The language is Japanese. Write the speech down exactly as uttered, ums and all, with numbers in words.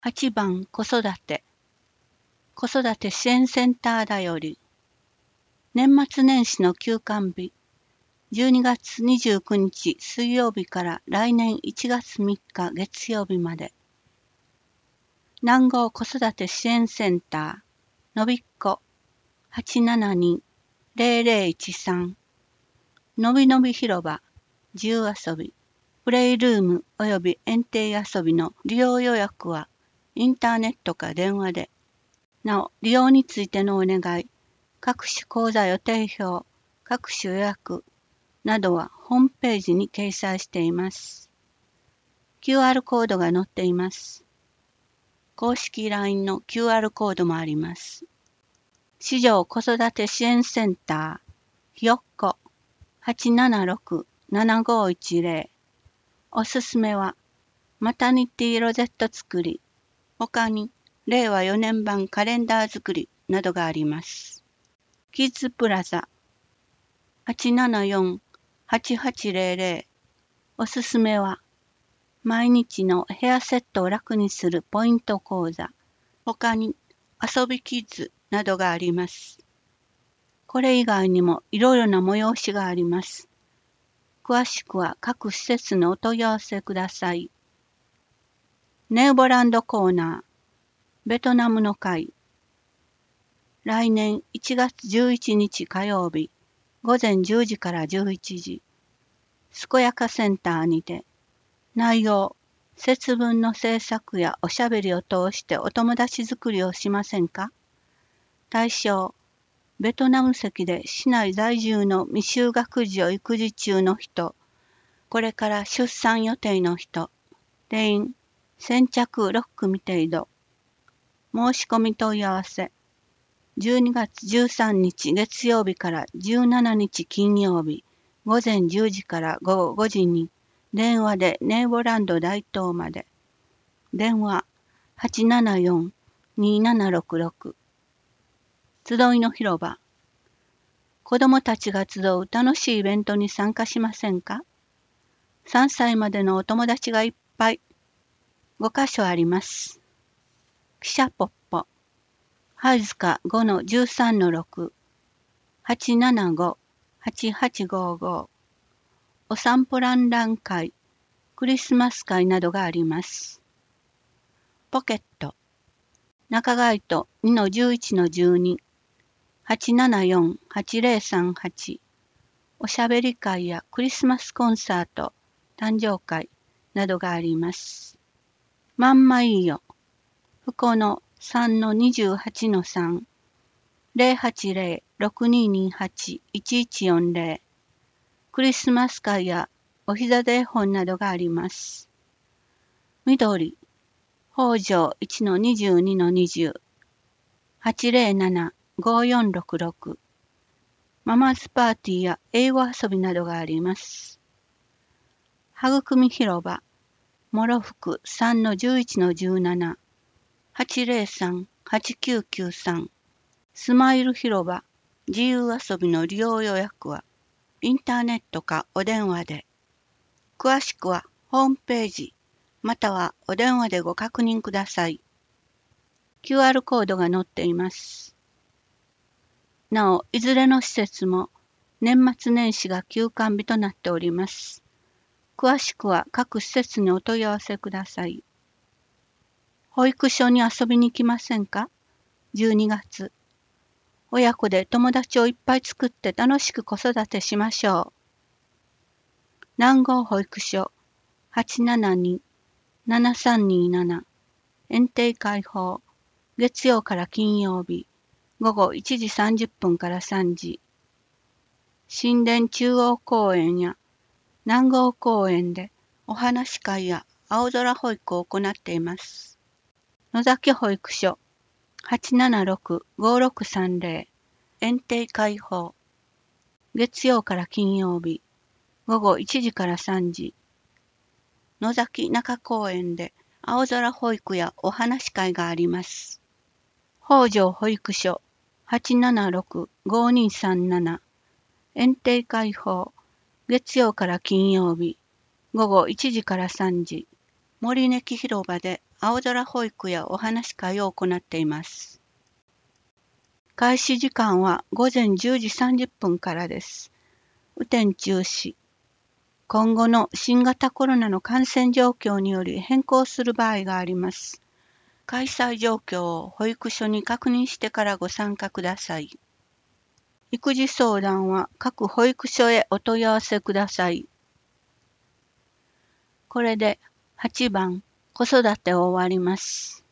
はちばん子育て子育て支援センターだより年末年始の休館日じゅうにがつにじゅうくにち水曜日から来年いちがつみっか月曜日まで南郷子育て支援センターのびっこ はちななに ゼロゼロいちさん のびのび広場自由遊びプレイルームおよび園庭遊びの利用予約はインターネットか電話で。なお、利用についてのお願い、各種講座予定表、各種予約などはホームページに掲載しています。キューアール コードが載っています。公式 ライン の キューアール コードもあります。市場子育て支援センター、ひよっこ はちななろく ななごいちゼロ。おすすめは、マタニティロゼット作り、他に、れいわよねん版カレンダー作りなどがあります。キッズプラザ はちななよん はちはちゼロゼロ。おすすめは、毎日のヘアセットを楽にするポイント講座、他に遊びキッズなどがあります。これ以外にもいろいろな催しがあります。詳しくは各施設のお問い合わせください。ネウボランドコーナー、ベトナムの会。来年いちがつじゅういちにち火曜日、ごぜんじゅうじからじゅういちじ、健やかセンターにて、内容、節分の制作やおしゃべりを通してお友達作りをしませんか？対象、ベトナム籍で市内在住の未就学児を育児中の人、これから出産予定の人、定員、先着ろっくみ程度。申し込み問い合わせ。じゅうにがつじゅうさんにち月曜日からじゅうしちにち金曜日、ごぜんじゅうじからごごごじに、電話でネイボランド大東まで。電話 はちななよん にななろくろく。集いの広場。子どもたちが集う楽しいイベントに参加しませんか？さんさいまでのお友達がいっぱい。ごかしょあります。記者ポッポ。はいずか ごのじゅうさんのろく。はちななご はちはちごご。お散歩ランラン会、クリスマス会などがあります。ポケット。中ガイト にのじゅういちのじゅうに。はちななよん はちゼロさんはち。おしゃべり会やクリスマスコンサート、誕生会などがあります。まんまいいよ。ふこのさんのにじゅうはちのさん。ゼロはちゼロ ろくにーにーはち いちいちよんゼロ。クリスマス会やお膝で絵本などがあります。緑、北条いちのにじゅうにのにじゅう。はちゼロなな ごよんろくろく。ママズパーティーや英語遊びなどがあります。育み広場、もろふくさんのじゅういちのじゅうなな。はちゼロさん はちきゅうきゅうさん。スマイル広場、自由遊びの利用予約は、インターネットかお電話で。詳しくはホームページ、またはお電話でご確認ください。キューアール コードが載っています。なお、いずれの施設も年末年始が休館日となっております。詳しくは各施設にお問い合わせください。保育所に遊びに来ませんか？じゅうにがつ。親子で友達をいっぱい作って楽しく子育てしましょう。南郷保育所 はちななに ななさんにーなな。園庭開放。月曜から金曜日。ごごいちじさんじゅっぷんからさんじ。神殿中央公園や南郷公園でお話し会や青空保育を行っています。野崎保育所 はちななろく ごろくさんゼロ。園庭開放。月曜から金曜日。ごごいちじからさんじ。野崎中公園で青空保育やお話し会があります。北条保育所 はちななろく ごにさんなな。園庭開放。月曜から金曜日。ごごいちじからさんじ。森根木広場で青空保育やお話し会を行っています。開始時間は午前じゅうじさんじゅっぷんからです。雨天中止。今後の新型コロナの感染状況により変更する場合があります。開催状況を保育所に確認してからご参加ください。育児相談は各保育所へお問い合わせください。これではちばん子育てを終わります。